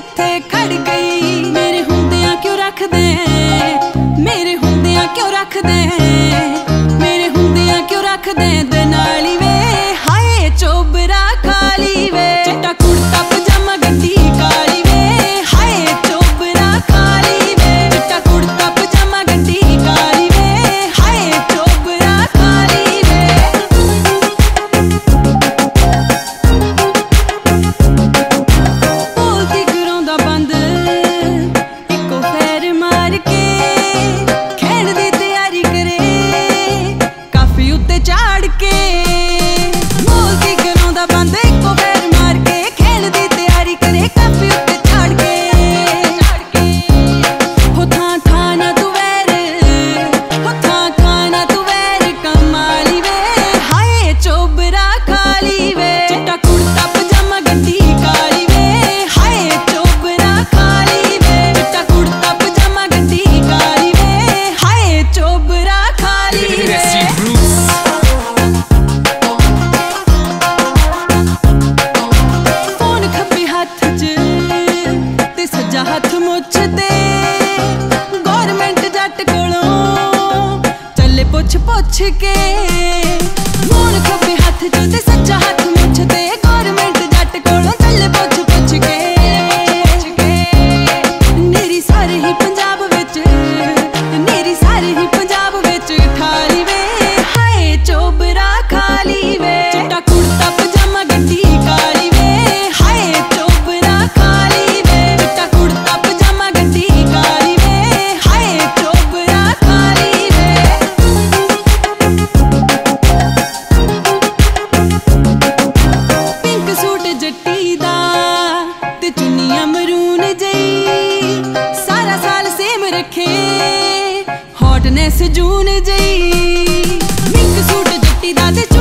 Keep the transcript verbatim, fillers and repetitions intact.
किथे खड़ गई। मेरे हुंदियां क्यों रख दे, मेरे हुंदियां क्यों रख दे, मेरे हुंदियां क्यों रख दे दे नाली वे। हाय चोबरा खाली वे, चिट्टा कुर्ता पजामा गड्डी काली वे। हाय चोबरा खाली वे, चिट्टा कुर्ता पजामा गड्डी काली वे। हाय चोबरा खाली वे। बोलती कराउंदा बंद इको फेर मार के, खेण दी तैयारी करे काफी उत्ते चाड़ के। बोलती कराउंदा बंद इको फेर मार के, खेण दी तैयारी करे काफी उत्ते चाड़ के। हो थां थां ना तू वैर, हो थां थां ना तू वैर कमाली वे। हाय चोबरा खाली वे, चिट्टा कुर्ता पजामा गड्डी काली वे। हाय चोबरा खाली वे, चिट्टा कुर्ता पजामा गड्डी काली वे। हाय चोबरा खाली वे। फोन खब्बे हत्थ च ते सज्जा हत्थ मुੱਛ ते, गौरमेंट जट कोलों चले पुੱਛ पुੱਛ के। फोन खब्बे हत्थ च ते सज्जा हत्थ मुੱਛ ते, गौरमेंट जट कोलों चले पुੱਛ पुੱਛ के। नेरी सारे ही पंजाब विच, नेरी सारे ही पंजाब विच खाली वे। हाय चोबरा खाली वे, चिट्टा कुर्ता पजामा गड्डी काली वे। हाय चोबरा खाली वे, चिट्टा कुर्ता पजामा गड्डी काली वे। हाय चोबरा खाली वे। पिंक सूट जट्टी दा ते चुन्नियां मरून जई, सारा साल सेम रखे हॉटनेस जून जई। पिंक सूट जट्टी दा ते